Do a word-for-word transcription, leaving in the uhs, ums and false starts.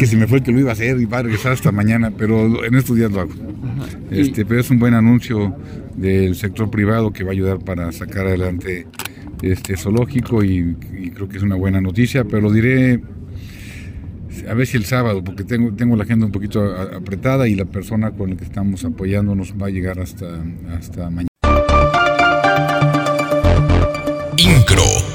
que se me fue el que lo iba a hacer y va a regresar hasta mañana, pero en estos días lo hago. Ajá. Este, Y- pero es un buen anuncio del sector privado que va a ayudar para sacar adelante este zoológico y, y creo que es una buena noticia, pero lo diré a ver si el sábado, porque tengo, tengo la agenda un poquito a- apretada y la persona con la que estamos apoyándonos va a llegar hasta, hasta mañana. Incro.